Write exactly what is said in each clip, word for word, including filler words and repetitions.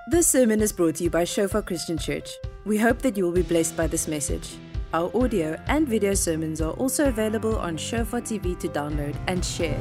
This sermon is brought to you by Shofar Christian Church. We hope that you will be blessed by this message. Our audio and video sermons are also available on Shofar T V to download and share.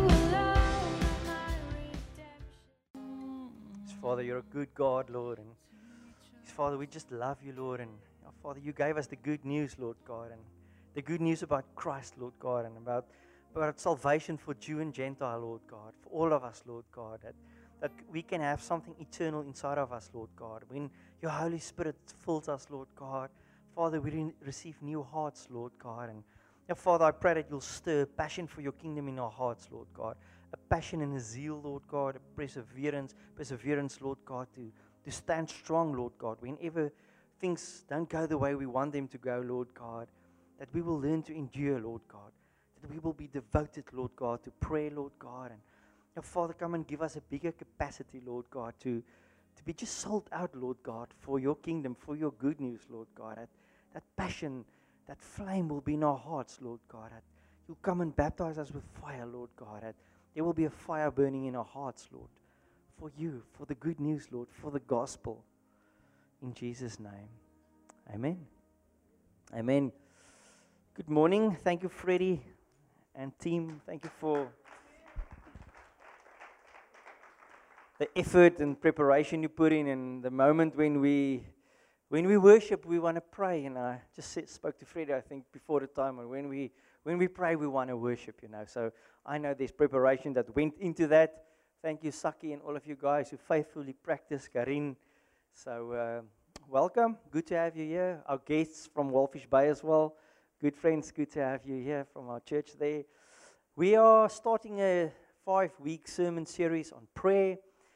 Father, you're a good God, Lord. And Father, we just love you, Lord. And oh, Father, you gave us the good news, Lord God. And the good news about Christ, Lord God. And about, about salvation for Jew and Gentile, Lord God. For all of us, Lord God. That that we can have something eternal inside of us, Lord God. When your Holy Spirit fills us, Lord God, Father, we re- receive new hearts, Lord God. And now, Father, I pray that you'll stir passion for your kingdom in our hearts, Lord God. A passion and a zeal, Lord God. A perseverance, perseverance, Lord God, to, to stand strong, Lord God. Whenever things don't go the way we want them to go, Lord God, that we will learn to endure, Lord God. That we will be devoted, Lord God, to prayer, Lord God. And now, Father, come and give us a bigger capacity, Lord God, to, to be just sold out, Lord God, for your kingdom, for your good news, Lord God. That, that passion, that flame will be in our hearts, Lord God. That you'll come and baptize us with fire, Lord God. That there will be a fire burning in our hearts, Lord, for you, for the good news, Lord, for the gospel. In Jesus' name, amen. Amen. Good morning. Thank you, Freddie and team. Thank you for the effort and preparation you put in, and the moment when we when we worship, we want to pray. And I just said, spoke to Freddie, I think, before the time, and when we when we pray, we want to worship, you know. So I know there's preparation that went into that. Thank you, Saki, and all of you guys who faithfully practice, Karin. So uh, welcome. Good to have you here. Our guests from Walfish Bay as well. Good friends, good to have you here from our church there. We are starting a five-week sermon series on prayer.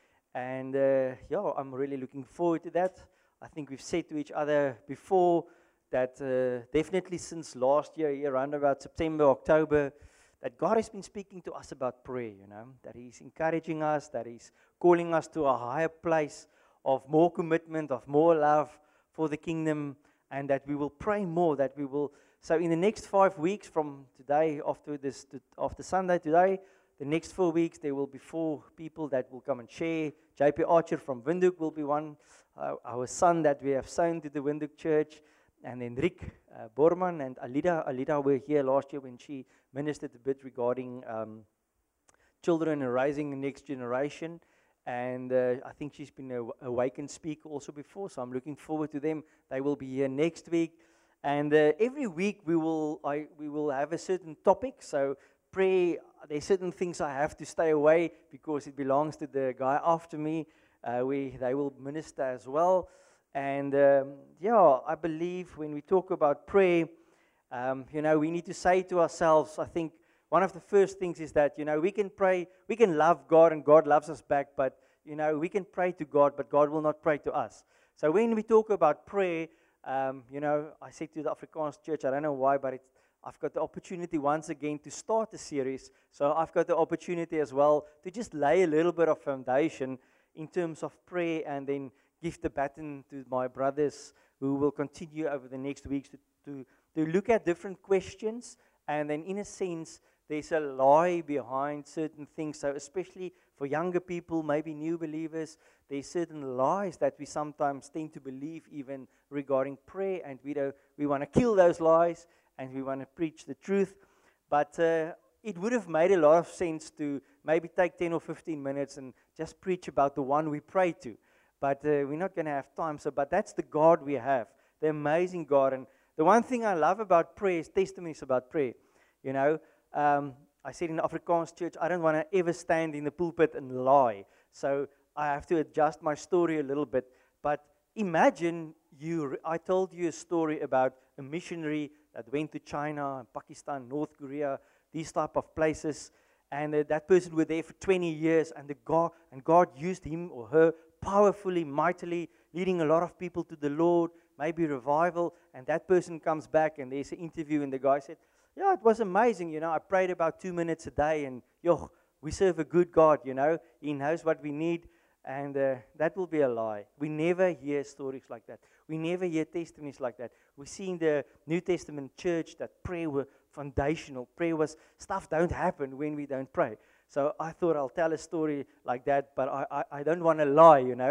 And uh, yeah, I'm really looking forward to that. I think we've said to each other before that uh, definitely since last year, around about September, October, that God has been speaking to us about prayer, you know, that He's encouraging us, that He's calling us to a higher place of more commitment, of more love for the kingdom, and that we will pray more, that we will. So in the next five weeks from today, after this, to, after Sunday today, the next four weeks, there will be four people that will come and share. J P Archer from Windhoek will be one, uh, our son that we have sown to the Windhoek church, and then Rick uh, Borman and Alida. Alida were here last year when she ministered a bit regarding um, children and raising the next generation, and uh, I think she's been a awakened speaker also before, so I'm looking forward to them. They will be here next week, and uh, every week we will I, we will have a certain topic, so prayer, there's certain things I have to stay away because it belongs to the guy after me. Uh, we They will minister as well. And um, yeah, I believe when we talk about prayer, um, you know, we need to say to ourselves, I think one of the first things is that, you know, we can pray, we can love God and God loves us back, but, you know, we can pray to God, but God will not pray to us. So when we talk about prayer, um, you know, I said to the Afrikaans church, I don't know why, but it's I've got the opportunity once again to start a series, so I've got the opportunity as well to just lay a little bit of foundation in terms of prayer and then give the baton to my brothers who will continue over the next weeks to, to, to look at different questions, and then in a sense, there's a lie behind certain things, so especially for younger people, maybe new believers, there's certain lies that we sometimes tend to believe even regarding prayer, and we, don't, we want to kill those lies, and we want to preach the truth, but uh, it would have made a lot of sense to maybe take ten or fifteen minutes and just preach about the one we pray to, but uh, we're not going to have time, so, but that's the God we have, the amazing God, and the one thing I love about prayer is testimonies about prayer, you know, um, I said in the Afrikaans church, I don't want to ever stand in the pulpit and lie, so I have to adjust my story a little bit, but imagine you, I told you a story about a missionary that went to China, Pakistan, North Korea, these type of places, and uh, that person was there for twenty years, and the God and God used him or her powerfully, mightily, leading a lot of people to the Lord, maybe revival, and that person comes back, and there's an interview, and the guy said, yeah, it was amazing, you know, I prayed about two minutes a day, and yo, we serve a good God, you know, He knows what we need, and uh, that will be a lie. We never hear stories like that. We never hear testimonies like that. We see in the New Testament church that prayer was foundational. Prayer was, stuff don't happen when we don't pray. So I thought I'll tell a story like that, but I, I, I don't want to lie, you know.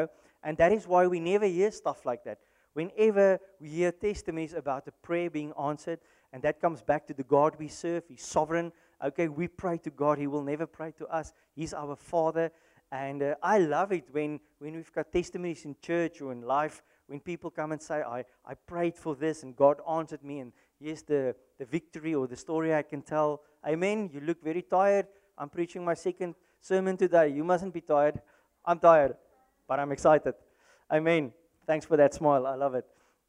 And that is why we never hear stuff like that. Whenever we hear testimonies about a prayer being answered, and that comes back to the God we serve, He's sovereign. Okay, we pray to God, He will never pray to us. He's our Father. And uh, I love it when, when we've got testimonies in church or in life, when people come and say, I, I prayed for this and God answered me, and here's the, the victory or the story I can tell. Amen. You look very tired. I'm preaching my second sermon today. You mustn't be tired. I'm tired, but I'm excited. Amen. Thanks for that smile. I love it.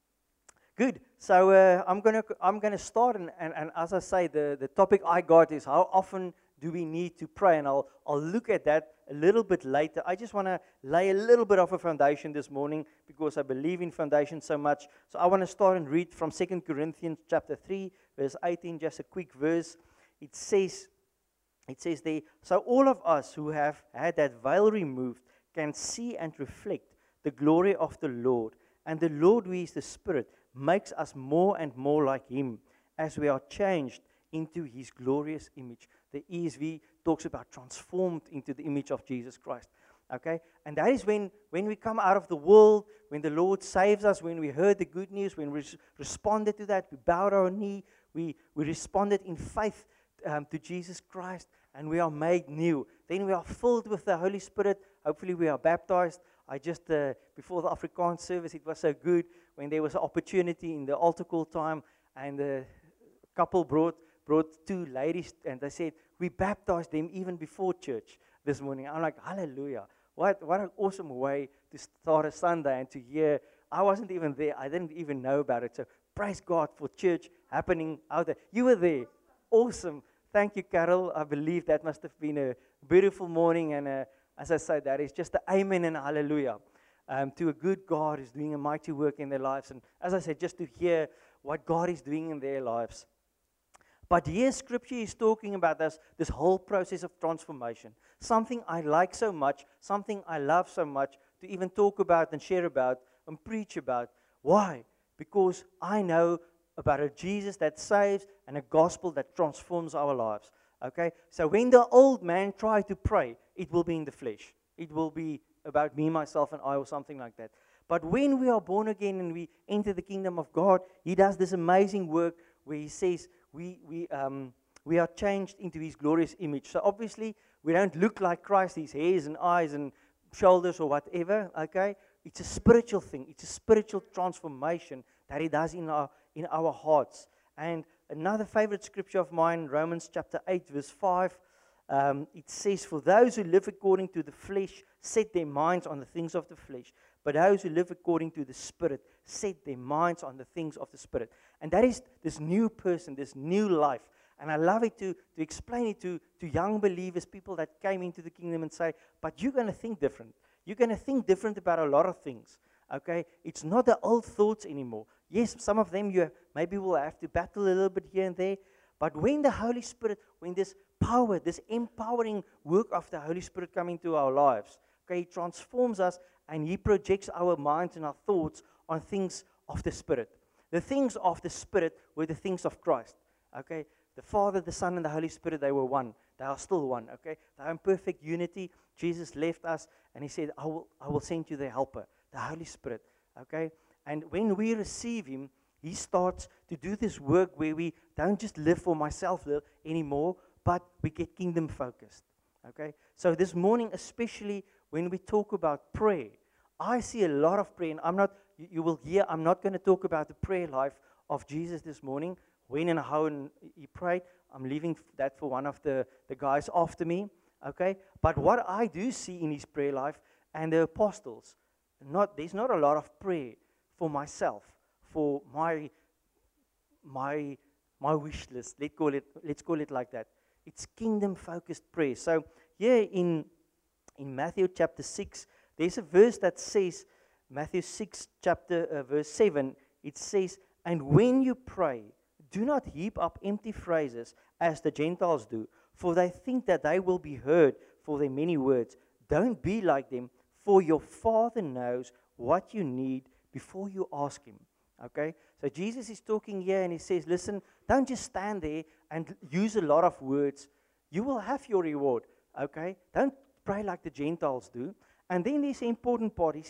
Good. So uh, I'm gonna I'm gonna start, and, and, and as I say, the, the topic I got is how often do we need to pray, and I'll I'll look at that a little bit later. I just want to lay a little bit of a foundation this morning because I believe in foundation so much. So I want to start and read from Second Corinthians chapter three, verse eighteen, just a quick verse. It says, it says there, so all of us who have had that veil removed can see and reflect the glory of the Lord, and the Lord, who is the Spirit, makes us more and more like Him as we are changed into His glorious image. The E S V talks about transformed into the image of Jesus Christ. Okay? And that is when, when we come out of the world, when the Lord saves us, when we heard the good news, when we res- responded to that, we bowed our knee, we, we responded in faith um, to Jesus Christ, and we are made new. Then we are filled with the Holy Spirit. Hopefully we are baptized. I just, uh, before the Afrikaans service, it was so good when there was an opportunity in the altar call time, and the couple brought brought two ladies, and they said, we baptized them even before church this morning. I'm like, hallelujah. What, what an awesome way to start a Sunday and to hear. I wasn't even there. I didn't even know about it. So praise God for church happening out there. You were there. Awesome. Thank you, Carol. I believe that must have been a beautiful morning, and a, as I said, that is just an amen and a hallelujah um, to a good God who's doing a mighty work in their lives. And as I said, just to hear what God is doing in their lives. But here Scripture is talking about this, this whole process of transformation. Something I like so much, something I love so much to even talk about and share about and preach about. Why? Because I know about a Jesus that saves and a gospel that transforms our lives. Okay? So when the old man tried to pray, it will be in the flesh. It will be about me, myself, and I, or something like that. But when we are born again and we enter the kingdom of God, He does this amazing work where He says, We we um we are changed into His glorious image. So obviously we don't look like Christ, His hairs and eyes and shoulders or whatever. Okay, it's a spiritual thing. It's a spiritual transformation that He does in our in our hearts. And another favorite scripture of mine, Romans chapter eight, verse five. Um, it says, "For those who live according to the flesh set their minds on the things of the flesh, but those who live according to the Spirit set their minds on the things of the Spirit." And that is this new person, this new life. And I love it to, to explain it to, to young believers, people that came into the kingdom and say, but you're going to think different. You're going to think different about a lot of things. Okay? It's not the old thoughts anymore. Yes, some of them you maybe will have to battle a little bit here and there. But when the Holy Spirit, when this power, this empowering work of the Holy Spirit come into our lives, okay, He transforms us and He projects our minds and our thoughts on things of the Spirit. The things of the Spirit were the things of Christ. Okay, the Father, the Son, and the Holy Spirit, they were one. They are still one. Okay, they are in perfect unity. Jesus left us and He said, I will, I will send you the helper, the Holy Spirit. Okay, and when we receive Him, He starts to do this work where we don't just live for myself anymore, but we get kingdom focused. Okay, so this morning, especially when we talk about prayer, I see a lot of prayer, and I'm not, you, you will hear, I'm not going to talk about the prayer life of Jesus this morning, when and how and He prayed. I'm leaving that for one of the, the guys after me, okay? But what I do see in His prayer life, and the apostles, not there's not a lot of prayer for myself, for my my my wish list. Let's call it, let's call it like that. It's kingdom-focused prayer. So here in in Matthew chapter six, there's a verse that says, Matthew six chapter uh, verse seven, it says, "And when you pray, do not heap up empty phrases as the Gentiles do, for they think that they will be heard for their many words. Don't be like them, for your Father knows what you need before you ask Him." Okay? So Jesus is talking here and He says, listen, don't just stand there and use a lot of words. You will have your reward. Okay? Don't pray like the Gentiles do. And then there's an important part. He says,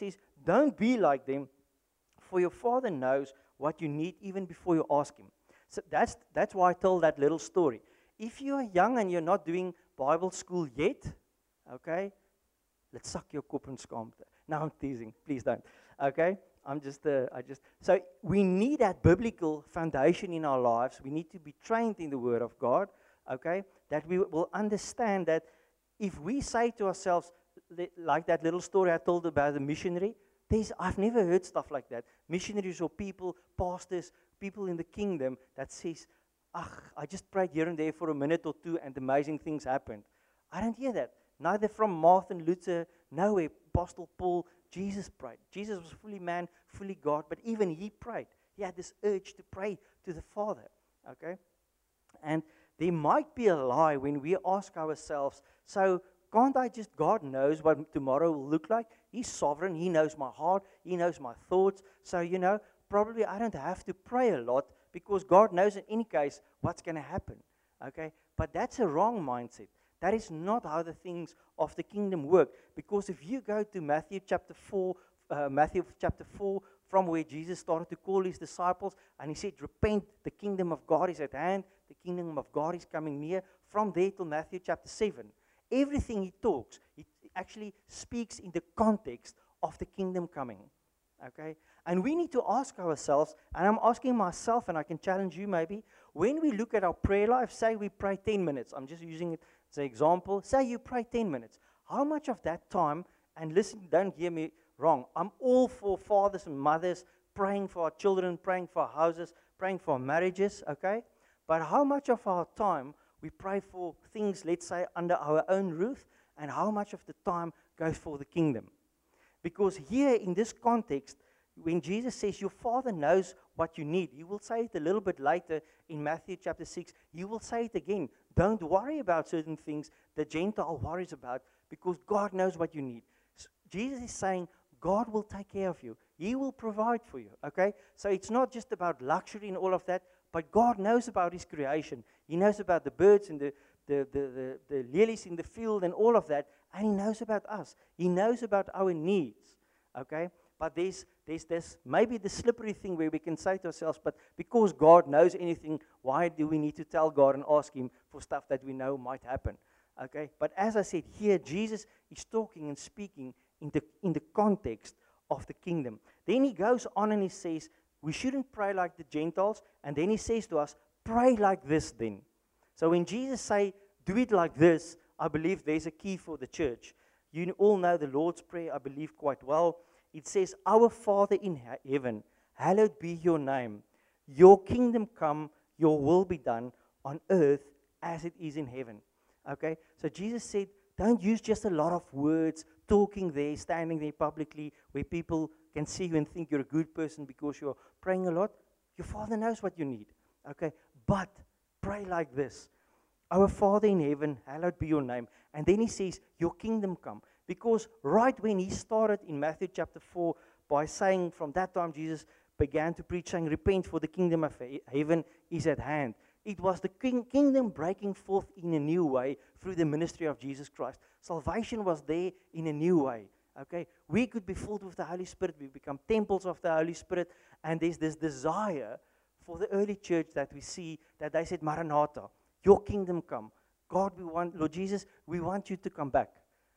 Don't be like them, for your Father knows what you need even before you ask Him. So that's, that's why I told that little story. If you are young and you're not doing Bible school yet, okay, let's suck your kop en skaamte. No, I'm teasing. Please don't. Okay? I'm just, uh, I just, so we need that biblical foundation in our lives. We need to be trained in the Word of God, okay? That we will understand that if we say to ourselves, like that little story I told about the missionary, there's, I've never heard stuff like that. Missionaries or people, pastors, people in the kingdom that says, ah, I just prayed here and there for a minute or two and amazing things happened. I don't hear that. Neither from Martin Luther, nowhere, Apostle Paul, Jesus prayed. Jesus was fully man, fully God, but even he prayed. He had this urge to pray to the Father, okay? And there might be a lie when we ask ourselves, so can't I just, God knows what tomorrow will look like. He's sovereign. He knows my heart. He knows my thoughts. So, you know, probably I don't have to pray a lot because God knows in any case what's going to happen, okay? But that's a wrong mindset. That is not how the things of the kingdom work. Because if you go to Matthew chapter four, uh, Matthew chapter four, from where Jesus started to call his disciples, and he said, repent, the kingdom of God is at hand, the kingdom of God is coming near. From there till Matthew chapter seven, everything he talks, he actually speaks in the context of the kingdom coming. Okay? And we need to ask ourselves, and I'm asking myself, and I can challenge you maybe, when we look at our prayer life, say we pray ten minutes, I'm just using it as an example, say you pray ten minutes, how much of that time, and listen, don't hear me wrong, I'm all for fathers and mothers praying for our children, praying for our houses, praying for our marriages, okay? But how much of our time we pray for things, let's say, under our own roof, and how much of the time goes for the kingdom? Because here in this context, when Jesus says your Father knows what you need, he will say it a little bit later in Matthew chapter six. He will say it again. Don't worry about certain things the Gentile worries about because God knows what you need. So Jesus is saying God will take care of you. He will provide for you, okay? So it's not just about luxury and all of that, but God knows about his creation. He knows about the birds and the, the, the, the, the lilies in the field and all of that, and he knows about us. He knows about our needs, okay? But there's, there's this, maybe the slippery thing where we can say to ourselves, but because God knows anything, why do we need to tell God and ask him for stuff that we know might happen? Okay? But as I said, here Jesus is talking and speaking in the, in the context of the kingdom. Then he goes on and he says, we shouldn't pray like the Gentiles, and then he says to us, pray like this then. So when Jesus say, do it like this, I believe there's a key for the church. You all know the Lord's Prayer, I believe, quite well. It says, our Father in he- heaven, hallowed be your name. Your kingdom come, your will be done on earth as it is in heaven. Okay? So Jesus said, don't use just a lot of words, talking there, standing there publicly, where people can see you and think you're a good person because you're praying a lot. Your Father knows what you need. Okay? But pray like this. Our Father in heaven, hallowed be your name. And then he says, your kingdom come. Because right when he started in Matthew chapter four, by saying from that time Jesus began to preach, saying, repent for the kingdom of he- heaven is at hand. It was the king- kingdom breaking forth in a new way through the ministry of Jesus Christ. Salvation was there in a new way. Okay, we could be filled with the Holy Spirit. We become temples of the Holy Spirit. And there's this desire for the early church that we see, that they said, Maranatha, your kingdom come. God, we want, Lord Jesus, we want you to come back.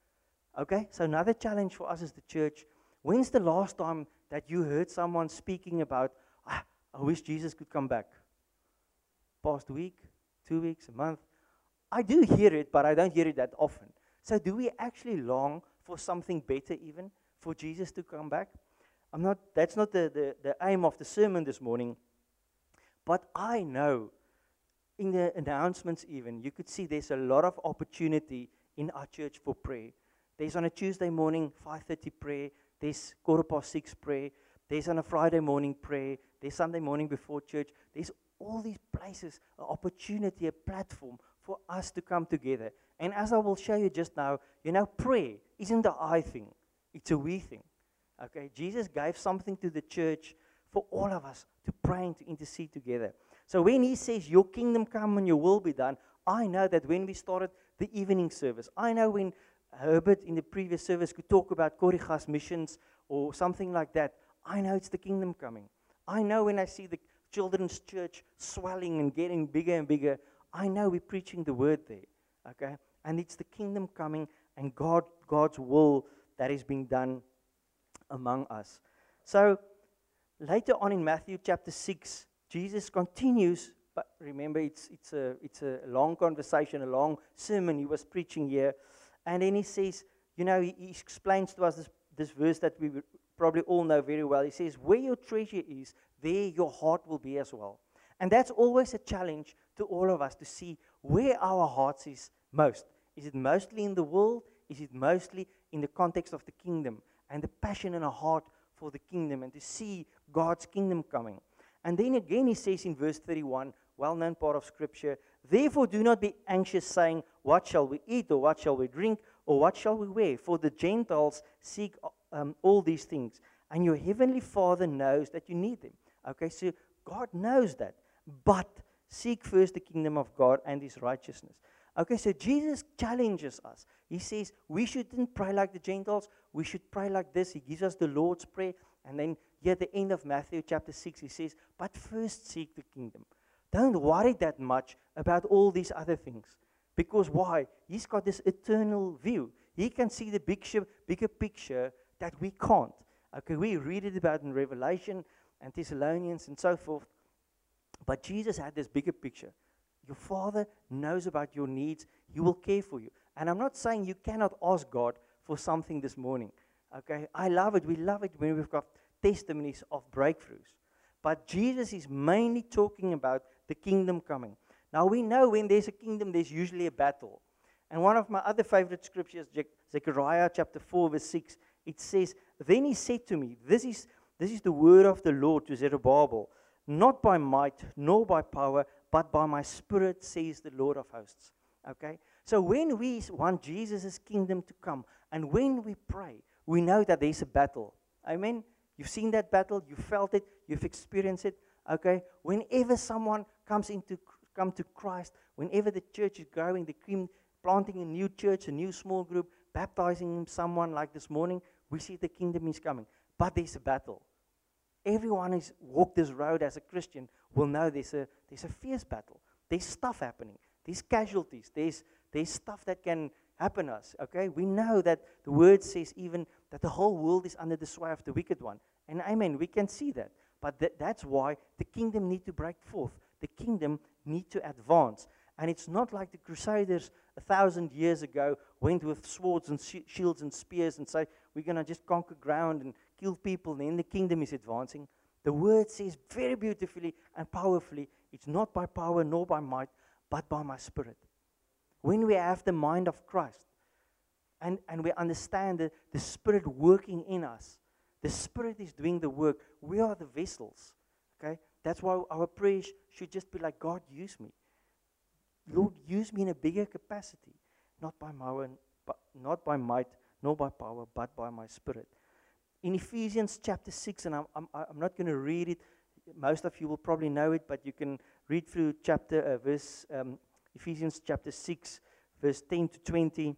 Okay, so another challenge for us as the church, when's the last time that you heard someone speaking about, ah, I wish Jesus could come back? Past week, two weeks, a month? I do hear it, but I don't hear it that often. So do we actually long for something better even, for Jesus to come back? I'm not. That's not the, the, the aim of the sermon this morning. But I know, in the announcements even, you could see there's a lot of opportunity in our church for prayer. There's on a Tuesday morning, five thirty prayer. There's quarter past six prayer. There's on a Friday morning prayer. There's Sunday morning before church. There's all these places, an opportunity, a platform for us to come together. And as I will show you just now, you know, prayer isn't a I thing. It's a we thing. Okay? Jesus gave something to the church for all of us to pray and to intercede together. So when he says, your kingdom come and your will be done, I know that when we started the evening service, I know when Herbert in the previous service could talk about Korigas missions or something like that, I know it's the kingdom coming. I know when I see the children's church swelling and getting bigger and bigger, I know we're preaching the word there, okay? And it's the kingdom coming and God, God's will that is being done among us. So, later on in Matthew chapter six, Jesus continues, but remember it's, it's, a, it's a long conversation, a long sermon he was preaching here, and then he says, you know, he, he explains to us this, this verse that we probably all know very well. He says, where your treasure is, there your heart will be as well. And that's always a challenge to all of us to see where our hearts is most. Is it mostly in the world? Is it mostly in the context of the kingdom? And the passion in our heart for the kingdom and to see God's kingdom coming. And then again he says in verse thirty-one, well-known part of scripture, therefore do not be anxious saying, what shall we eat, or what shall we drink, or what shall we wear? For the Gentiles seek um, all these things. And your heavenly Father knows that you need them. Okay, so God knows that. But seek first the kingdom of God and his righteousness. Okay, so Jesus challenges us. He says we shouldn't pray like the Gentiles. We should pray like this. He gives us the Lord's Prayer. And then here at the end of Matthew chapter six, he says, but first seek the kingdom. Don't worry that much about all these other things. Because why? He's got this eternal view. He can see the big sh- bigger picture that we can't. Okay, we read it about in Revelation and Thessalonians and so forth. But Jesus had this bigger picture. Your Father knows about your needs. He will care for you. And I'm not saying you cannot ask God for something this morning. Okay, I love it. We love it when we've got testimonies of breakthroughs. But Jesus is mainly talking about the kingdom coming. Now we know when there's a kingdom, there's usually a battle. And one of my other favorite scriptures, Zechariah chapter four, verse six, it says, then he said to me, this is, this is the word of the Lord to Zerubbabel, not by might, nor by power, but by my spirit, says the Lord of hosts. Okay? So when we want Jesus' kingdom to come, and when we pray, we know that there's a battle. Amen? You've seen that battle, you felt it, you've experienced it. Okay? Whenever someone comes into come to Christ, whenever the church is growing, the cream, planting a new church, a new small group, baptizing someone like this morning, we see the kingdom is coming. But there's a battle. Everyone who's walked this road as a Christian will know there's a there's a fierce battle. There's stuff happening. There's casualties. There's there's stuff that can happen us. Okay, we know that the word says even that the whole world is under the sway of the wicked one. And amen, we can see that. But th- that's why the kingdom need to break forth. The kingdom need to advance. And it's not like the Crusaders a thousand years ago went with swords and sh- shields and spears and say, we're going to just conquer ground and kill people, and then the kingdom is advancing. The word says very beautifully and powerfully, it's not by power nor by might, but by my spirit. When we have the mind of Christ, and, and we understand the, the spirit working in us, the spirit is doing the work. We are the vessels. Okay? That's why our prayers should just be like, God, use me. Lord, use me in a bigger capacity, not by my own, but not by might, nor by power, but by my spirit. In Ephesians chapter six, and I'm, I'm, I'm not going to read it. Most of you will probably know it, but you can read through chapter uh, verse um, Ephesians chapter six, verse ten to twenty.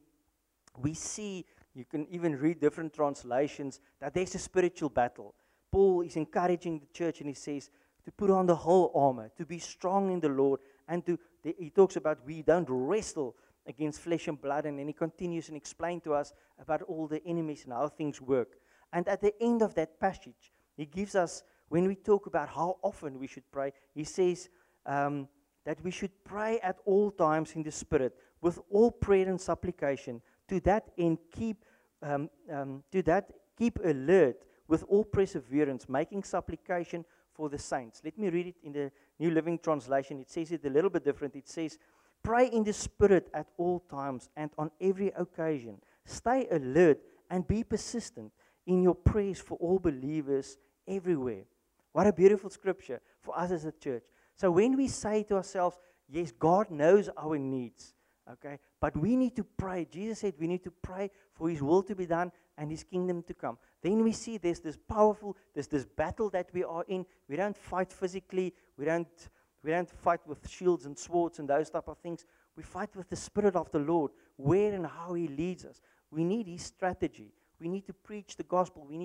We see, you can even read different translations, that there's a spiritual battle. Paul is encouraging the church, and he says to put on the whole armor, to be strong in the Lord, and to the, he talks about we don't wrestle against flesh and blood, and then he continues and explains to us about all the enemies and how things work. And at the end of that passage, he gives us, when we talk about how often we should pray, he says um, that we should pray at all times in the Spirit, with all prayer and supplication. To that end, keep um, um, to that keep alert with all perseverance, making supplication for the saints. Let me read it in the New Living Translation. It says it a little bit different. It says, pray in the Spirit at all times and on every occasion. Stay alert and be persistent in your prayers for all believers everywhere. What a beautiful scripture for us as a church. So when we say to ourselves, yes, God knows our needs, okay, but we need to pray. Jesus said we need to pray for His will to be done and His kingdom to come. Then we see there's this powerful, there's this battle that we are in. We don't fight physically. We don't, we don't fight with shields and swords and those type of things. We fight with the Spirit of the Lord, where and how He leads us. We need His strategy. We need to preach the gospel. We need to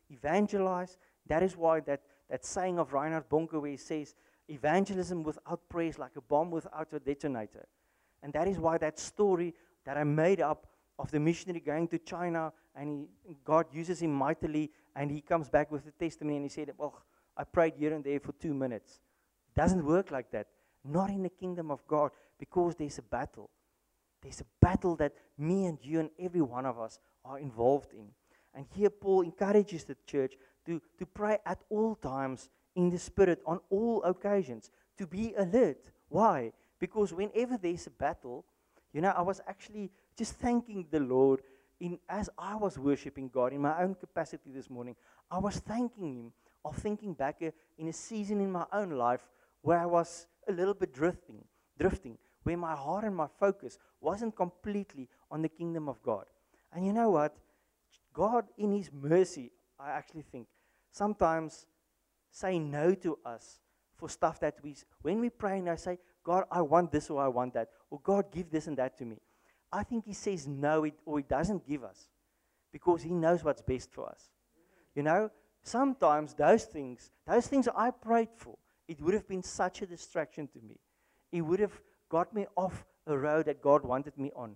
evangelize. That is why that, that saying of Reinhard Bonke where he says, evangelism without prayer is like a bomb without a detonator. And that is why that story that I made up of the missionary going to China and he, God uses him mightily and he comes back with a testimony and he said, well, I prayed here and there for two minutes. It doesn't work like that. Not in the kingdom of God, because there's a battle. There's a battle that me and you and every one of us are involved in. And here Paul encourages the church to, to pray at all times in the Spirit, on all occasions, to be alert. Why? Because whenever there's a battle, you know, I was actually just thanking the Lord in as I was worshiping God in my own capacity this morning. I was thanking Him of thinking back uh, in a season in my own life where I was a little bit drifting, drifting, where my heart and my focus wasn't completely on the kingdom of God. And you know what? God, in His mercy, I actually think, sometimes say no to us for stuff that we, when we pray and I say, God, I want this or I want that, or God, give this and that to me. I think He says no, it, or He doesn't give us, because He knows what's best for us. You know, sometimes those things, those things I prayed for, it would have been such a distraction to me. It would have got me off a road that God wanted me on.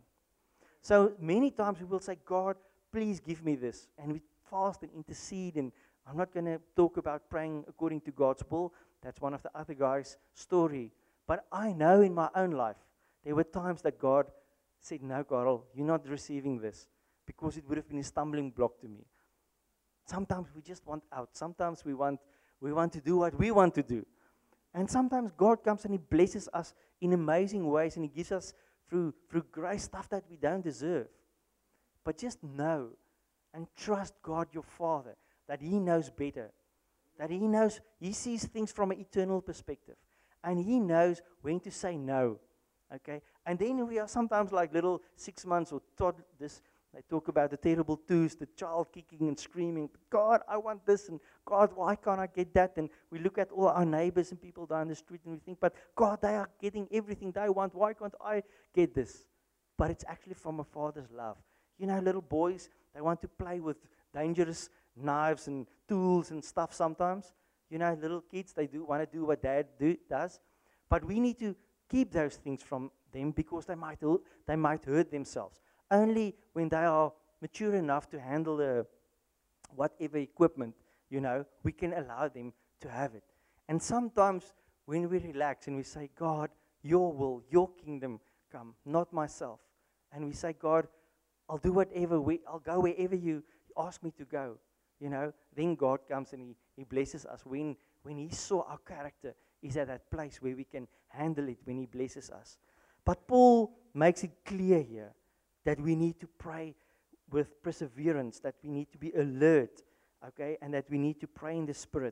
So many times we will say, God, please give me this. And we fast and intercede. And I'm not going to talk about praying according to God's will. That's one of the other guys' story. But I know in my own life, there were times that God said, no, Carl, you're not receiving this, because it would have been a stumbling block to me. Sometimes we just want out. Sometimes we want, we want to do what we want to do. And sometimes God comes and He blesses us in amazing ways, and He gives us through, through grace stuff that we don't deserve. But just know and trust God your Father, that He knows better, that He knows, He sees things from an eternal perspective, and He knows when to say no, okay? And then we are sometimes like little six months or tod- this. They talk about the terrible twos, the child kicking and screaming, God, I want this, and God, why can't I get that? And we look at all our neighbors and people down the street and we think, but God, they are getting everything they want, why can't I get this? But it's actually from a Father's love. You know, little boys, they want to play with dangerous knives and tools and stuff sometimes. You know, little kids, they do want to do what dad do, does. But we need to keep those things from them, because they might, they might hurt themselves. Only when they are mature enough to handle the whatever equipment, you know, we can allow them to have it. And sometimes when we relax and we say, God, your will, your kingdom come, not myself. And we say, God, I'll do whatever, we, I'll go wherever you ask me to go. You know, then God comes and He, he blesses us. When, when He saw our character is at that place where we can handle it, when He blesses us. But Paul makes it clear here that we need to pray with perseverance, that we need to be alert, okay, and that we need to pray in the Spirit.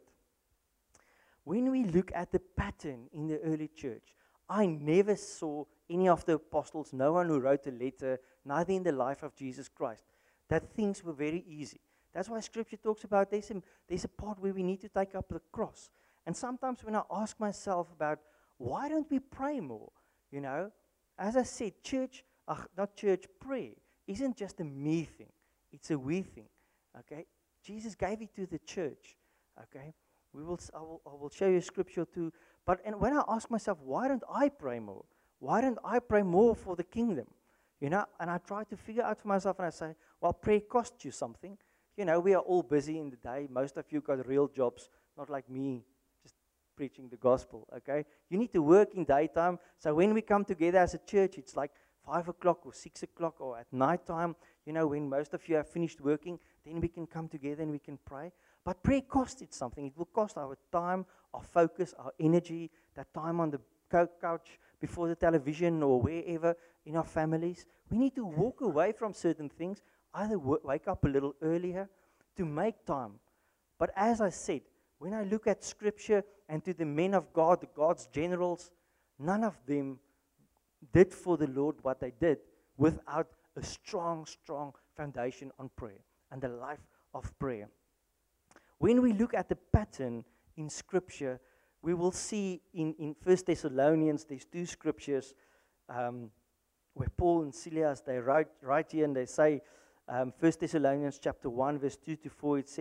When we look at the pattern in the early church, I never saw any of the apostles, no one who wrote a letter, neither in the life of Jesus Christ, that things were very easy. That's why Scripture talks about there's a, there's a part where we need to take up the cross. And sometimes when I ask myself about, why don't we pray more? You know, as I said, church, uh, not church, prayer isn't just a me thing. It's a we thing, okay? Jesus gave it to the church, okay? We will, I will, I will show you scripture too. But and when I ask myself, why don't I pray more? Why don't I pray more for the kingdom? You know, and I try to figure out for myself, and I say, well, prayer costs you something. You know, we are all busy in the day. Most of you got real jobs, not like me, just preaching the gospel, okay? You need to work in daytime. So when we come together as a church, it's like five o'clock or six o'clock or at night time, you know, when most of you have finished working, then we can come together and we can pray. But prayer costs it something. It will cost our time, our focus, our energy, that time on the couch before the television or wherever in our families. We need to walk away from certain things, either w- wake up a little earlier to make time. But as I said, when I look at Scripture and to the men of God, the God's generals, none of them did for the Lord what they did without a strong, strong foundation on prayer and the life of prayer. When we look at the pattern in Scripture, we will see in, in First Thessalonians, there's two scriptures um, where Paul and Silas, they write, write here and they say, um, First Thessalonians chapter one, verse two to four, it says,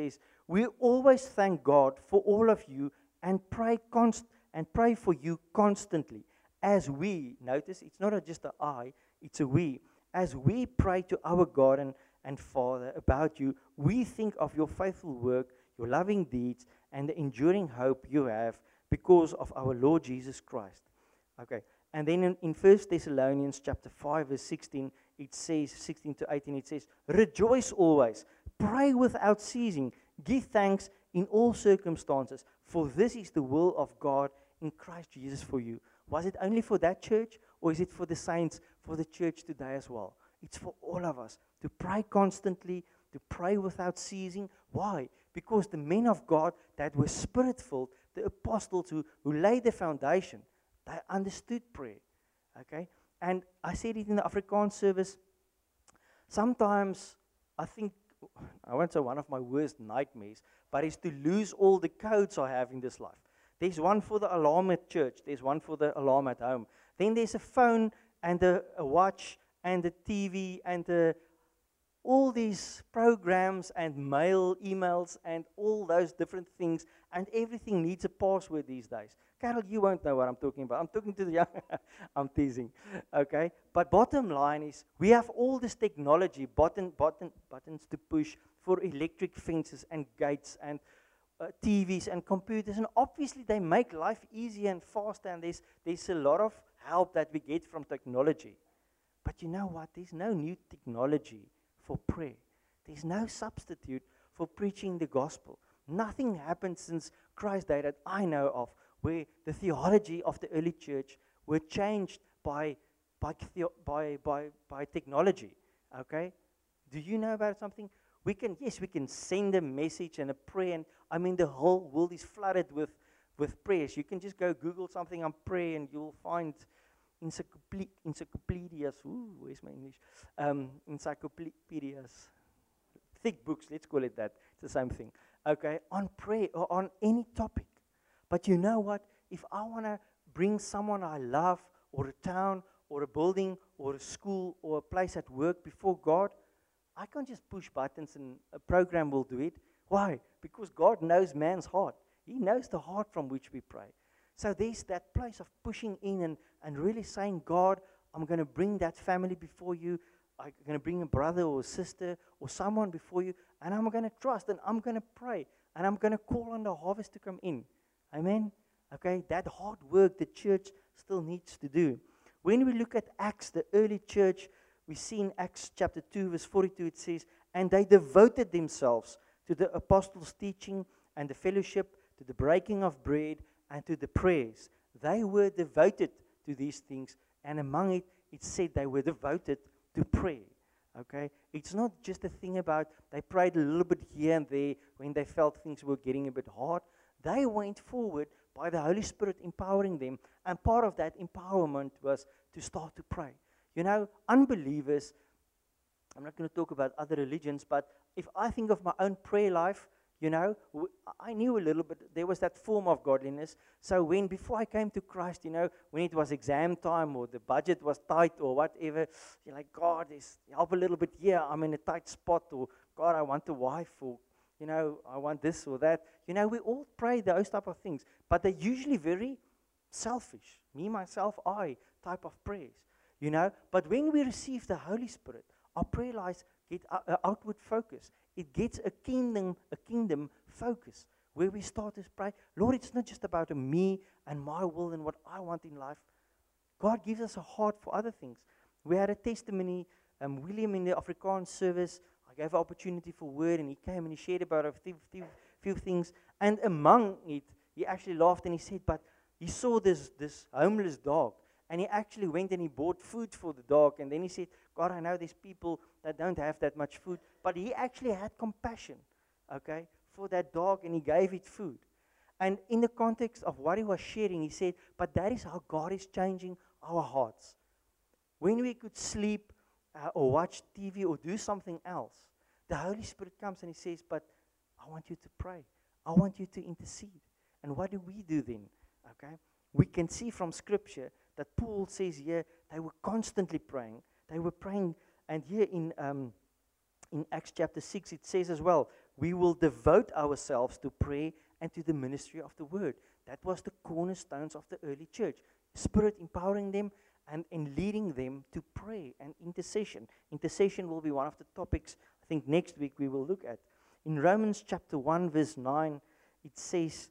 We always thank God for all of you and pray const- and pray for you constantly. As we, notice, it's not a, just a I, it's a we. As we pray to our God and, and Father about you, we think of your faithful work, your loving deeds, and the enduring hope you have because of our Lord Jesus Christ. Okay, and then in, in First Thessalonians chapter five, verse sixteen, it says, sixteen to eighteen, it says, rejoice always, pray without ceasing, give thanks in all circumstances, for this is the will of God in Christ Jesus for you. Was it only for that church, or is it for the saints, for the church today as well? It's for all of us to pray constantly, to pray without ceasing. Why? Because the men of God that were spirit-filled, the apostles who, who laid the foundation, they understood prayer. Okay? And I said it in the Afrikaans service. Sometimes, I think, I won't say one of my worst nightmares, but it's to lose all the codes I have in this life. There's one for the alarm at church. There's one for the alarm at home. Then there's a phone and a, a watch and a T V and a, all these programs and mail, emails and all those different things. And everything needs a password these days. Carol, you won't know what I'm talking about. I'm talking to the young. I'm teasing. Okay? But bottom line is, we have all this technology, button, button, buttons to push for electric fences and gates and Uh, T Vs and computers, and obviously they make life easier and faster, and there's, there's a lot of help that we get from technology. But you know what? There's no new technology for prayer. There's no substitute for preaching the gospel. Nothing happened since Christ's day that I know of where the theology of the early church were changed by, by, theo- by, by, by technology. Okay? Do you know about something? We can, yes, we can send a message and a prayer, and I mean the whole world is flooded with, with prayers. You can just go Google something on prayer and you'll find encyclope- encyclopedias, ooh, where's my English? Um, encyclopedias, thick books, let's call it that, it's the same thing, okay, on prayer or on any topic. But you know what, if I want to bring someone I love, or a town, or a building, or a school, or a place at work before God, I can't just push buttons and a program will do it. Why? Because God knows man's heart. He knows the heart from which we pray. So there's that place of pushing in and, and really saying, God, I'm going to bring that family before you. I'm going to bring a brother or a sister or someone before you, and I'm going to trust, and I'm going to pray, and I'm going to call on the harvest to come in. Amen? Okay, that hard work the church still needs to do. When we look at Acts, the early church, we see in Acts chapter two, verse forty-two, it says, and they devoted themselves to the apostles' teaching and the fellowship, to the breaking of bread, and to the prayers. They were devoted to these things, and among it, it said they were devoted to prayer. Okay? It's not just a thing about they prayed a little bit here and there when they felt things were getting a bit hard. They went forward by the Holy Spirit empowering them, and part of that empowerment was to start to pray. You know, unbelievers, I'm not going to talk about other religions, but if I think of my own prayer life, you know, w- I knew a little bit, there was that form of godliness. So when, before I came to Christ, you know, when it was exam time or the budget was tight or whatever, you're like, God, is help a little bit here, I'm in a tight spot, or God, I want a wife, or, you know, I want this or that. You know, we all pray those type of things, but they're usually very selfish. Me, myself, I type of prayers. You know, but when we receive the Holy Spirit, our prayer lives get uh, outward focus. It gets a kingdom, a kingdom focus, where we start to pray, Lord, it's not just about me and my will and what I want in life. God gives us a heart for other things. We had a testimony, um, William in the Afrikaans service, I gave an opportunity for word, and he came and he shared about a few, few, few things, and among it, he actually laughed and he said, but he saw this, this homeless dog. And he actually went and he bought food for the dog. And then he said, God, I know there's people that don't have that much food. But he actually had compassion, okay, for that dog, and he gave it food. And in the context of what he was sharing, he said, but that is how God is changing our hearts. When we could sleep uh, or watch T V or do something else, the Holy Spirit comes and he says, but I want you to pray. I want you to intercede. And what do we do then? Okay, we can see from Scripture that Paul says here, they were constantly praying. They were praying, and here in um, in Acts chapter six, it says as well, we will devote ourselves to prayer and to the ministry of the word. That was the cornerstones of the early church. Spirit empowering them and, and leading them to pray and intercession. Intercession will be one of the topics I think next week we will look at. In Romans chapter one verse nine, it says,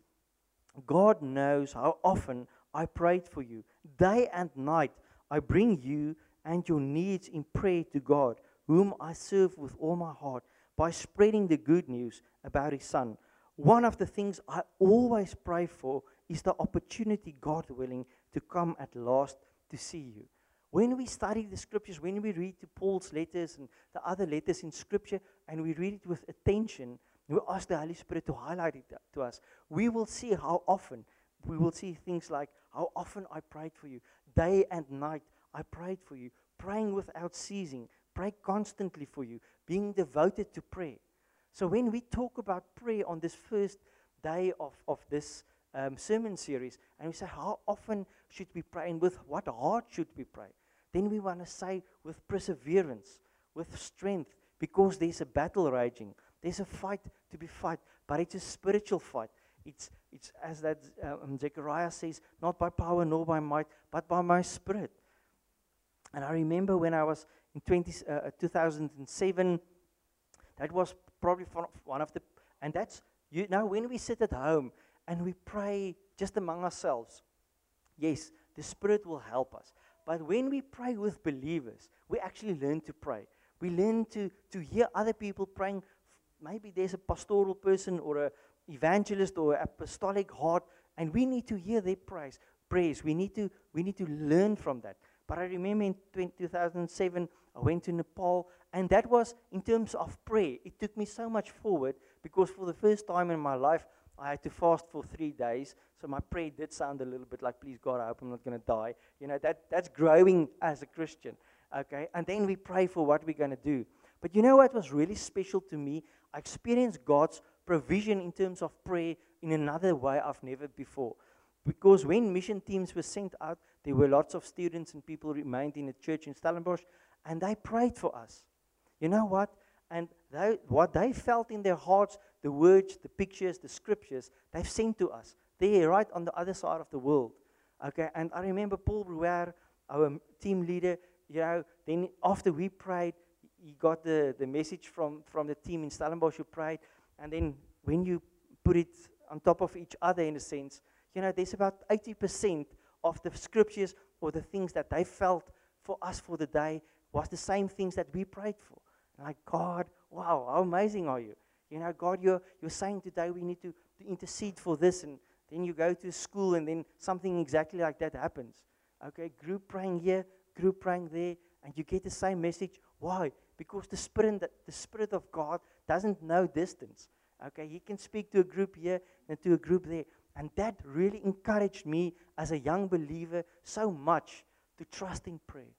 God knows how often I prayed for you. Day and night I bring you and your needs in prayer to God, whom I serve with all my heart by spreading the good news about his Son. One of the things I always pray for is the opportunity, God willing, to come at last to see you. When we study the scriptures, when we read to Paul's letters and the other letters in scripture, and we read it with attention, we ask the Holy Spirit to highlight it to us, we will see how often, we will see things like, how often I prayed for you. Day and night I prayed for you, praying without ceasing, pray constantly for you, being devoted to prayer. So when we talk about prayer on this first day of, of this um, sermon series, and we say, how often should we pray and with what heart should we pray? Then we want to say with perseverance, with strength, because there's a battle raging. There's a fight to be fought, but it's a spiritual fight. It's, it's as that um, Zechariah says, not by power nor by might, but by my spirit. And I remember when I was in twenty, uh, two thousand seven, that was probably one of the, and that's, you know, when we sit at home and we pray just among ourselves, yes, the Spirit will help us. But when we pray with believers, we actually learn to pray. We learn to, to hear other people praying. Maybe there's a pastoral person or an evangelist or apostolic heart, and we need to hear their praise. Praise. We need to we need to learn from that. But I remember in two thousand seven, I went to Nepal, and that was in terms of prayer. It took me so much forward because for the first time in my life, I had to fast for three days. So my prayer did sound a little bit like, please God, I hope I'm not going to die. You know, that that's growing as a Christian. Okay, and then we pray for what we're going to do. But you know what was really special to me? I experienced God's provision in terms of prayer in another way I've never before. Because when mission teams were sent out, there were lots of students and people remained in the church in Stellenbosch, and they prayed for us. You know what? And they, what they felt in their hearts, the words, the pictures, the scriptures, they've sent to us. They're right on the other side of the world. Okay, and I remember Paul Brouwer, our team leader, you know, then after we prayed, he got the, the message from, from the team in Stellenbosch who prayed, and then when you put it on top of each other in a sense, you know, there's about eighty percent of the scriptures or the things that they felt for us for the day was the same things that we prayed for. And like, God, wow, how amazing are you? You know, God, you're, you're saying today we need to, to intercede for this, and then you go to school and then something exactly like that happens. Okay, group praying here, group praying there, and you get the same message. Why? Because the Spirit, that the Spirit of God doesn't know distance. Okay, He can speak to a group here and to a group there. And that really encouraged me as a young believer so much to trust in prayer.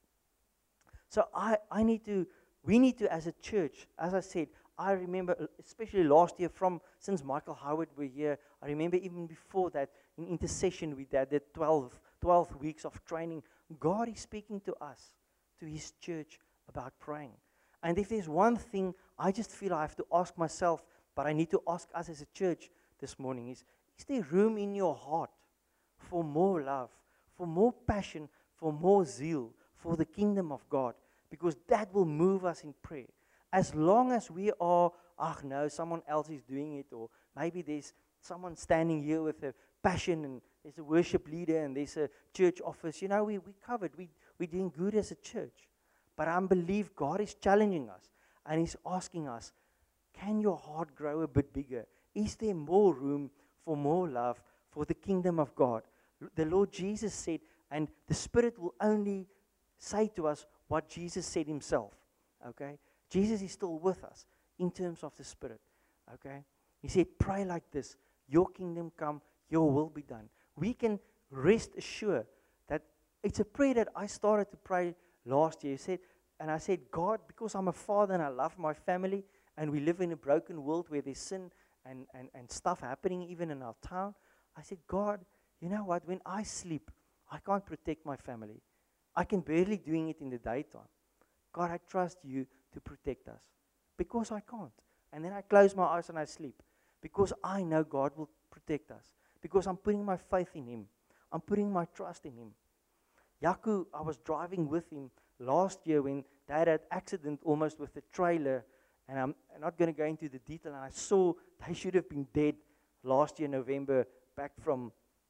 So I, I need to, we need to as a church, as I said, I remember, especially last year from, since Michael Howard were here, I remember even before that, in intercession we did the twelve, twelve weeks of training. God is speaking to us, to His church, about praying. And if there's one thing I just feel I have to ask myself, but I need to ask us as a church this morning is, is there room in your heart for more love, for more passion, for more zeal, for the kingdom of God? Because that will move us in prayer. As long as we are, ah no, someone else is doing it, or maybe there's someone standing here with a passion, and there's a worship leader, and there's a church office, you know, we, we covered, we, we're doing good as a church. But I believe God is challenging us, and He's asking us, can your heart grow a bit bigger? Is there more room for more love, for the kingdom of God? The Lord Jesus said, and the Spirit will only say to us what Jesus said Himself, okay? Jesus is still with us in terms of the Spirit, okay? He said, pray like this, your kingdom come, your will be done. We can rest assured that it's a prayer that I started to pray last year. He said, and I said, God, because I'm a father and I love my family, and we live in a broken world where there's sin and, and, and stuff happening even in our town, I said, God, you know what, when I sleep, I can't protect my family. I can barely doing it in the daytime. God, I trust you to protect us, because I can't. And then I close my eyes and I sleep. Because I know God will protect us. Because I'm putting my faith in Him. I'm putting my trust in Him. Yaku, I was driving with him last year when they had an accident almost with the trailer. And I'm not going to go into the detail. And I saw they should have been dead last year, November, back from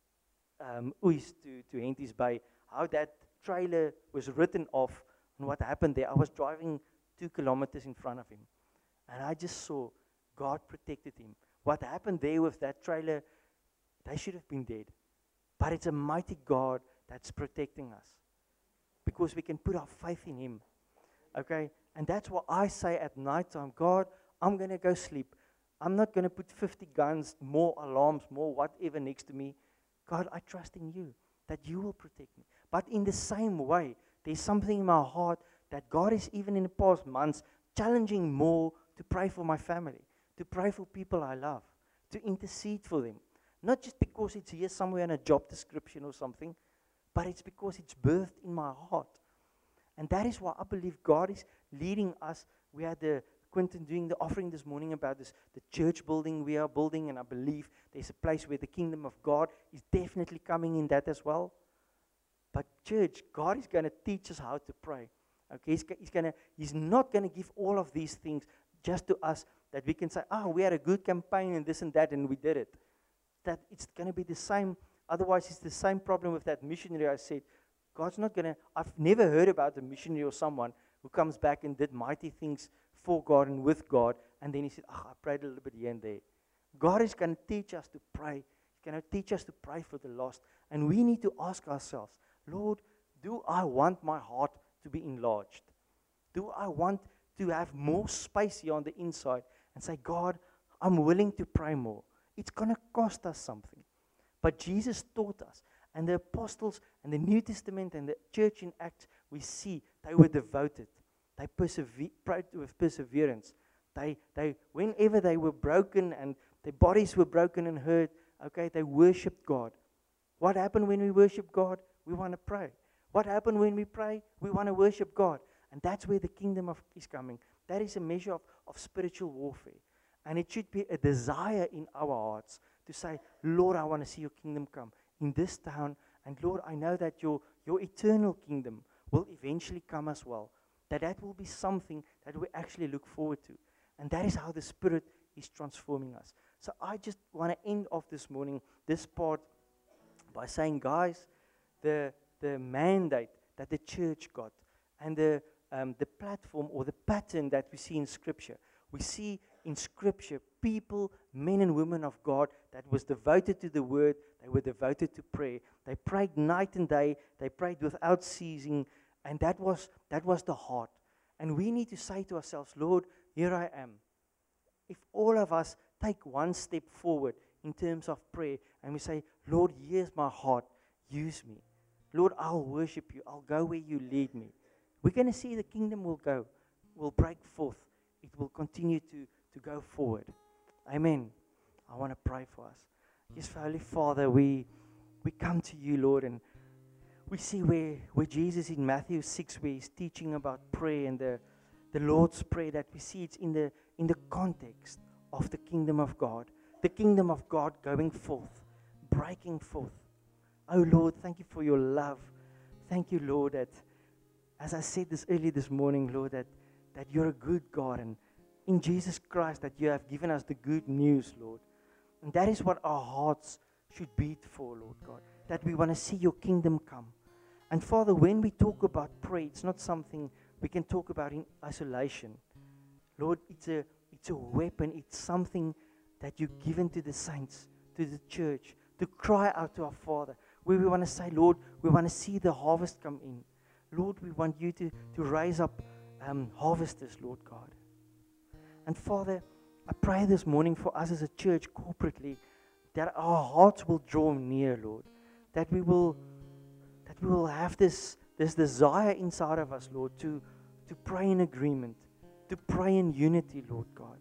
um, Uys to, to Henties Bay. How that trailer was written off and what happened there. I was driving two kilometers in front of him. And I just saw God protected him. What happened there with that trailer, they should have been dead. But it's a mighty God that's protecting us. Because we can put our faith in Him. Okay? And that's what I say at night time. God, I'm going to go sleep. I'm not going to put fifty guns, more alarms, more whatever next to me. God, I trust in You, that You will protect me. But in the same way, there's something in my heart that God is, even in the past months, challenging more to pray for my family, to pray for people I love, to intercede for them. Not just because it's here somewhere in a job description or something, but it's because it's birthed in my heart. And that is why I believe God is leading us. We had the Quentin doing the offering this morning about this, the church building we are building, and I believe there's a place where the kingdom of God is definitely coming in that as well. But church, God is going to teach us how to pray. Okay, He's, he's gonna, He's not going to give all of these things just to us that we can say, oh, we had a good campaign and this and that, and we did it. That it's going to be the same. Otherwise, it's the same problem with that missionary I said. God's not going to, I've never heard about a missionary or someone who comes back and did mighty things for God and with God, and then he said, oh, I prayed a little bit here and there. God is going to teach us to pray. He's going to teach us to pray for the lost. And we need to ask ourselves, Lord, do I want my heart to be enlarged? Do I want to have more space here on the inside and say, God, I'm willing to pray more. It's going to cost us something. But Jesus taught us. And the apostles and the New Testament and the church in Acts, we see they were devoted. They persevered, prayed with perseverance. They, they, whenever they were broken and their bodies were broken and hurt, okay, they worshipped God. What happened when we worship God? We want to pray. What happened when we pray? We want to worship God. And that's where the kingdom of is coming. That is a measure of, of spiritual warfare. And it should be a desire in our hearts to say, Lord, I want to see Your kingdom come in this town. And Lord, I know that your, your eternal kingdom will eventually come as well. That that will be something that we actually look forward to. And that is how the Spirit is transforming us. So I just want to end off this morning, this part, by saying, guys, the, the mandate that the church got and the, um, the platform or the pattern that we see in Scripture, we see in Scripture people, men and women of God that was devoted to the Word, they were devoted to prayer. They prayed night and day, they prayed without ceasing, and that was, that was the heart. And we need to say to ourselves, Lord, here I am. If all of us take one step forward in terms of prayer, and we say, Lord, here's my heart, use me. Lord, I'll worship You, I'll go where You lead me. We're going to see the kingdom will go, will break forth. It will continue to, to go forward. Amen. I want to pray for us. Yes, Holy Father, we we come to You, Lord, and we see where, where Jesus in Matthew six, where He's teaching about prayer and the, the Lord's Prayer, that we see it's in the in the context of the kingdom of God. The kingdom of God going forth, breaking forth. Oh Lord, thank You for Your love. Thank You, Lord, that as I said this early this morning, Lord, that, that You're a good God, and in Jesus Christ that You have given us the good news, Lord. And that is what our hearts should beat for, Lord God, that we want to see Your kingdom come. And Father, when we talk about prayer, it's not something we can talk about in isolation. Lord, it's a, it's a weapon, it's something that You've given to the saints, to the church, to cry out to our Father, where we want to say, Lord, we want to see the harvest come in. Lord, we want You to, to raise up um, harvesters, Lord God. And Father, I pray this morning for us as a church corporately, that our hearts will draw near, Lord. That we will, that we will have this, this desire inside of us, Lord, to, to pray in agreement, to pray in unity, Lord God.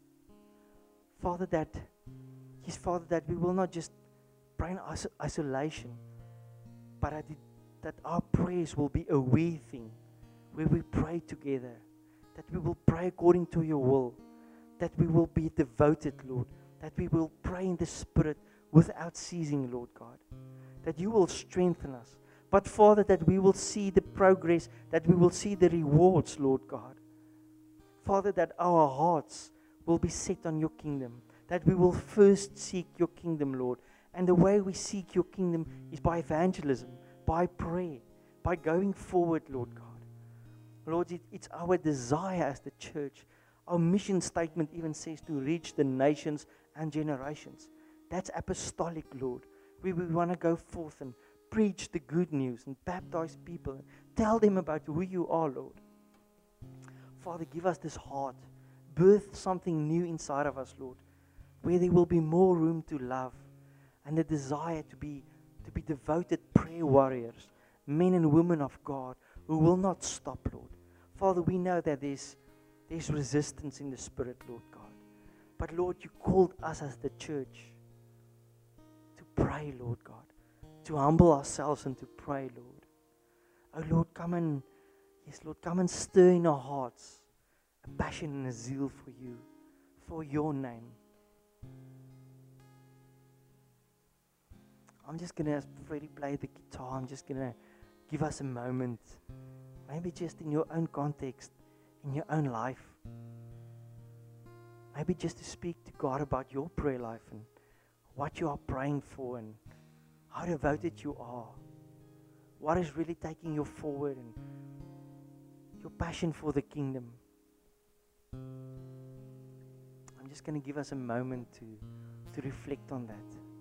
Father, that, yes, Father, that we will not just pray in iso- isolation, but that, it, that our prayers will be a we thing, where we pray together, that we will pray according to Your will, that we will be devoted, Lord, that we will pray in the Spirit without ceasing, Lord God, that you will strengthen us. But Father, that we will see the progress, that we will see the rewards, Lord God. Father, that our hearts will be set on your kingdom, that we will first seek your kingdom, Lord. And the way we seek your kingdom is by evangelism, by prayer, by going forward, Lord God. Lord, it, it's our desire as the church. Our mission statement even says to reach the nations and generations. That's apostolic, Lord. We, we want to go forth and preach the good news and baptize people and tell them about who you are, Lord. Father, give us this heart. Birth something new inside of us, Lord, where there will be more room to love and the desire to be, to be devoted prayer warriors, men and women of God who will not stop, Lord. Father, we know that there's, there's resistance in the Spirit, Lord God. But Lord, you called us as the church to pray, Lord God, to humble ourselves and to pray, Lord. Oh Lord, come and, yes Lord, come and stir in our hearts a passion and a zeal for you, for your name. I'm just going to, as Freddie play the guitar, I'm just going to give us a moment, maybe just in your own context, in your own life. Maybe just to speak to God about your prayer life and what you are praying for and how devoted you are. What is really taking you forward and your passion for the kingdom. I'm just going to give us a moment to, to reflect on that.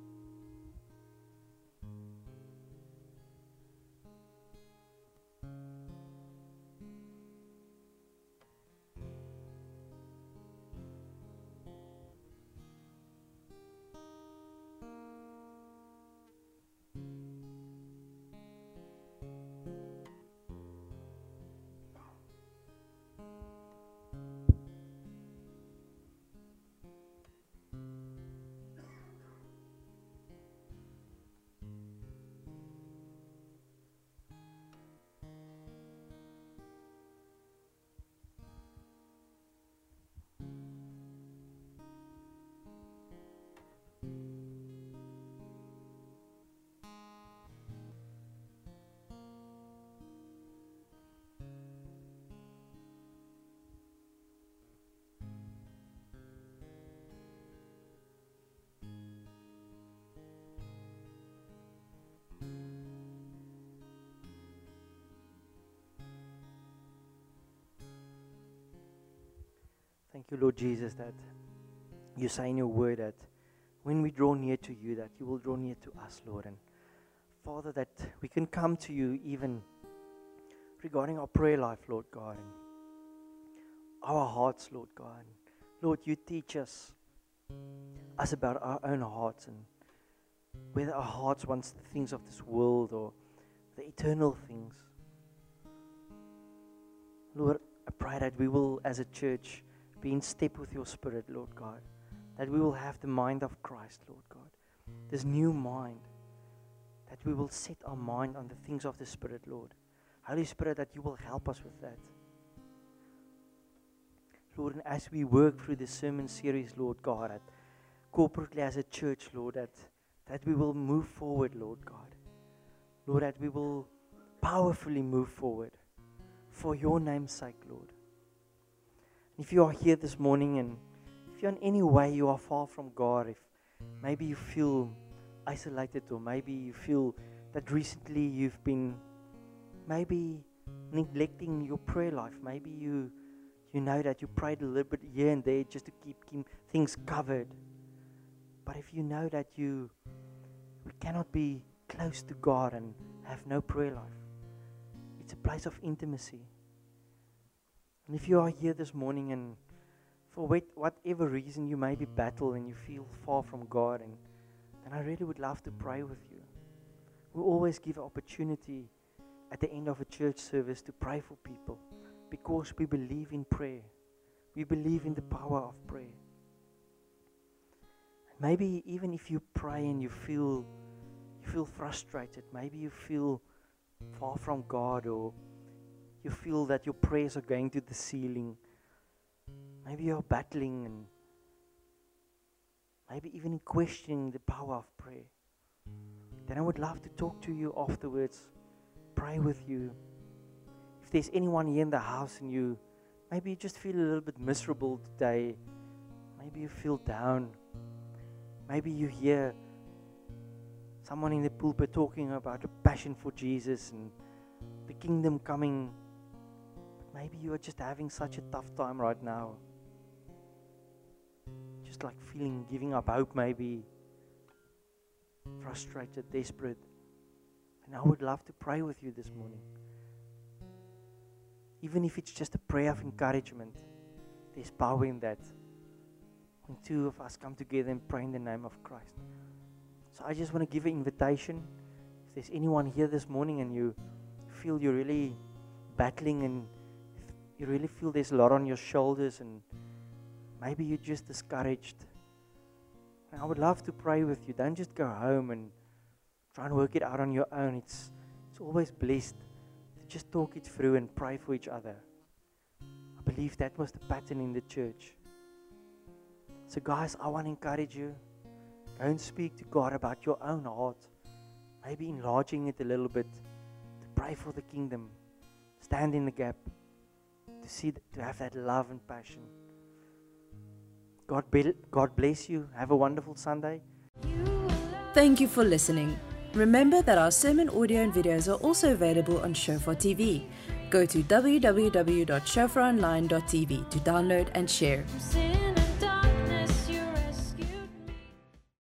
Thank you, Lord Jesus, that you say in your word that when we draw near to you, that you will draw near to us, Lord. And Father, that we can come to you even regarding our prayer life, Lord God, and our hearts, Lord God. Lord, you teach us, us about our own hearts and whether our hearts wants the things of this world or the eternal things. Lord, I pray that we will, as a church, be in step with your Spirit, Lord God. That we will have the mind of Christ, Lord God. This new mind. That we will set our mind on the things of the Spirit, Lord. Holy Spirit, that you will help us with that. Lord, and as we work through this sermon series, Lord God, that corporately as a church, Lord, that, that we will move forward, Lord God. Lord, that we will powerfully move forward for your name's sake, Lord. If you are here this morning and if in any way you are far from God, if maybe you feel isolated or maybe you feel that recently you've been maybe neglecting your prayer life, maybe you you know that you prayed a little bit here and there just to keep, keep things covered. But if you know that you we cannot be close to God and have no prayer life, it's a place of intimacy. And if you are here this morning and for whatever reason you may be battled and you feel far from God, and then I really would love to pray with you. We always give an opportunity at the end of a church service to pray for people because we believe in prayer. We believe in the power of prayer. Maybe even if you pray and you feel you feel frustrated, maybe you feel far from God, or you feel that your prayers are going to the ceiling. maybe you're battling and maybe even questioning the power of prayer, then I would love to talk to you afterwards, pray with you. If there's anyone here in the house and you maybe you just feel a little bit miserable today, maybe you feel down, maybe you hear someone in the pulpit talking about a passion for Jesus and the kingdom coming, but maybe you are just having such a tough time right now, just like feeling, giving up hope, maybe frustrated, desperate, and I would love to pray with you this morning. Even if it's just a prayer of encouragement, there's power in that. When two of us come together and pray in the name of Christ. So I just want to give an invitation. If there's anyone here this morning and you feel you're really battling and you really feel there's a lot on your shoulders and maybe you're just discouraged, I would love to pray with you. Don't just go home and try and work it out on your own. It's, it's always blessed to just talk it through and pray for each other. I believe that was the pattern in the church. So guys, I want to encourage you. Go and speak to God about your own heart. Maybe enlarging it a little bit. To pray for the kingdom. Stand in the gap. To see, to have that love and passion. God, be, God bless you. Have a wonderful Sunday. Thank you for listening. Remember that our sermon audio and videos are also available on Shofar T V. Go to w w w dot shofar online dot t v to download and share.